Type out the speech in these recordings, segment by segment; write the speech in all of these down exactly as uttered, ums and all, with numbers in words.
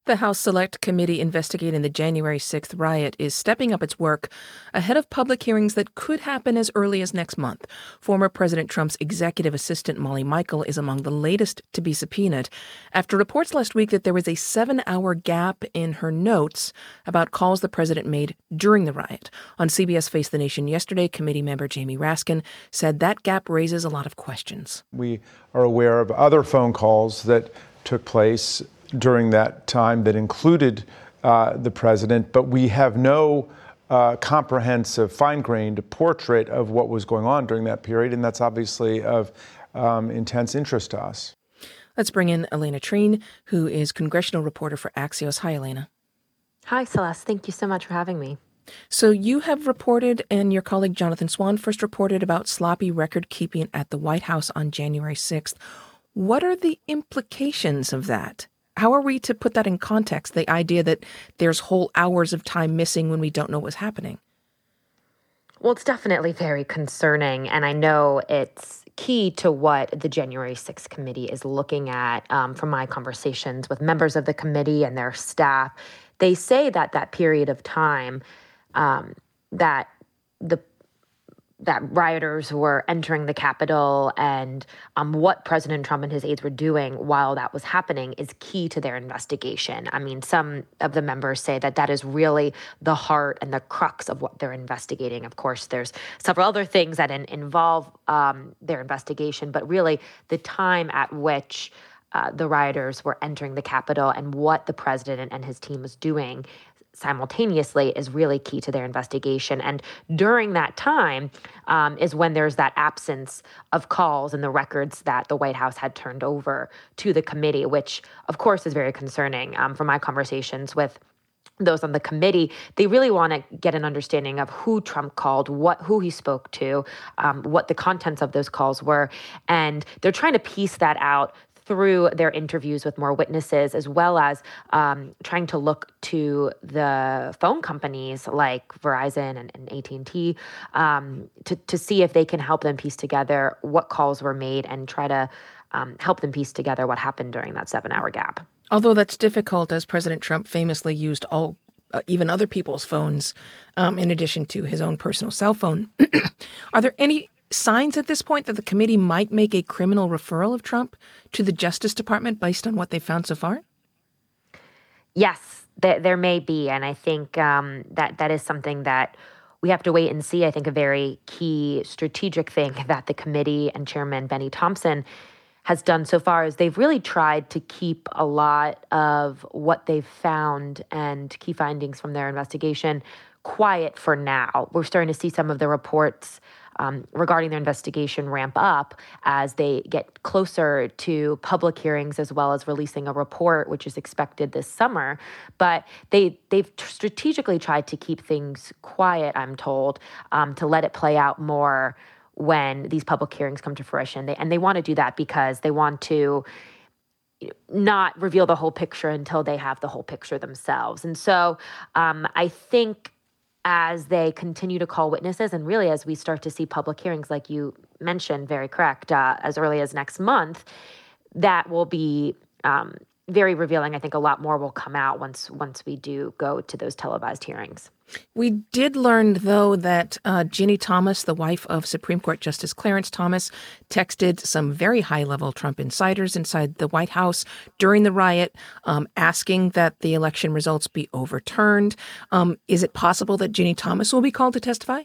The House Select Committee investigating the January sixth riot is stepping up its work ahead of public hearings that could happen as early as next month. Former President Trump's executive assistant Molly Michael is among the latest to be subpoenaed after reports last week that there was a seven-hour gap in her notes about calls the president made during the riot. On C B S Face the Nation yesterday, committee member Jamie Raskin said that gap raises a lot of questions. We are aware of other phone calls that took place during that time that included uh, the president, but we have no uh, comprehensive, fine-grained portrait of what was going on during that period, and that's obviously of um, intense interest to us. Let's bring in Elena Treen, who is congressional reporter for Axios. Hi, Elena. Hi, Celeste. Thank you so much for having me. So you have reported, and your colleague Jonathan Swan first reported about sloppy record-keeping at the White House on January sixth. What are the implications of that? How are we to put that in context, the idea that there's whole hours of time missing when we don't know what's happening? Well, it's definitely very concerning, and I know it's key to what the January sixth committee is looking at. Um, from my conversations with members of the committee and their staff, they say that that period of time um, that the that rioters were entering the Capitol and um, what President Trump and his aides were doing while that was happening is key to their investigation. I mean, some of the members say that that is really the heart and the crux of what they're investigating. Of course, there's several other things that in, involve um, their investigation, but really the time at which uh, the rioters were entering the Capitol and what the president and his team was doing simultaneously is really key to their investigation. And during that time um, is when there's that absence of calls and the records that the White House had turned over to the committee, which of course is very concerning. Um, from my conversations with those on the committee, they really want to get an understanding of who Trump called, what who he spoke to, um, what the contents of those calls were. And they're trying to piece that out through their interviews with more witnesses, as well as um, trying to look to the phone companies like Verizon and, and A T and T um, to, to see if they can help them piece together what calls were made and try to um, help them piece together what happened during that seven-hour gap. Although that's difficult, as President Trump famously used all, uh, even other people's phones, um, in addition to his own personal cell phone. Are there any signs at this point that the committee might make a criminal referral of Trump to the Justice Department based on what they've found so far? Yes, th- there may be. And I think um, that that is something that we have to wait and see. I think a very key strategic thing that the committee and Chairman Benny Thompson has done so far is they've really tried to keep a lot of what they've found and key findings from their investigation quiet for now. We're starting to see some of the reports Um, regarding their investigation ramp up as they get closer to public hearings, as well as releasing a report, which is expected this summer. But they, they've strategically tried to keep things quiet, I'm told, um, to let it play out more when these public hearings come to fruition. They, and they want to do that because they want to not reveal the whole picture until they have the whole picture themselves. And so um, I think as they continue to call witnesses, and really as we start to see public hearings, like you mentioned, very correct, uh, as early as next month, that will be um, very revealing. I think a lot more will come out once once we do go to those televised hearings. We did learn, though, that uh, Ginny Thomas, the wife of Supreme Court Justice Clarence Thomas, texted some very high-level Trump insiders inside the White House during the riot, um, asking that the election results be overturned. Um, is it possible that Ginny Thomas will be called to testify?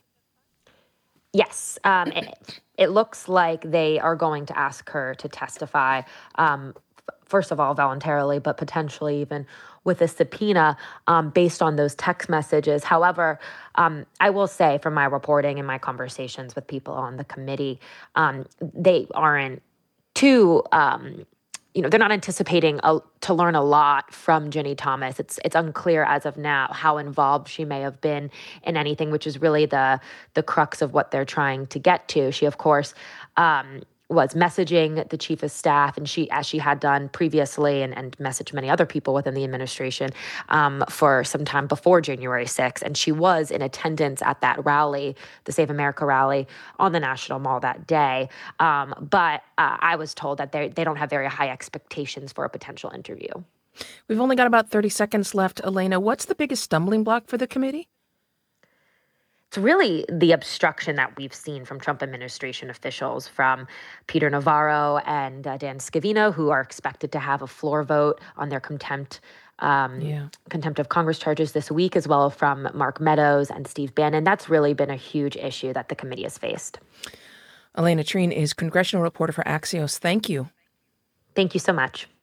Yes. Um, it, it looks like they are going to ask her to testify, um, first of all, voluntarily, but potentially even with a subpoena um, based on those text messages. However, um, I will say from my reporting and my conversations with people on the committee, um, they aren't too, um, you know, they're not anticipating a, to learn a lot from Ginny Thomas. It's it's unclear as of now how involved she may have been in anything, which is really the the crux of what they're trying to get to. She, of course, um, was messaging the chief of staff, and she, as she had done previously, and, and messaged many other people within the administration um, for some time before January sixth. And she was in attendance at that rally, the Save America rally, on the National Mall that day. Um, but uh, I was told that they they don't have very high expectations for a potential interview. We've only got about thirty seconds left. Elena, what's the biggest stumbling block for the committee? It's really the obstruction that we've seen from Trump administration officials, from Peter Navarro and uh, Dan Scavino, who are expected to have a floor vote on their contempt um, Yeah. contempt of Congress charges this week, as well as from Mark Meadows and Steve Bannon. That's really been a huge issue that the committee has faced. Elena Treen is congressional reporter for Axios. Thank you. Thank you so much.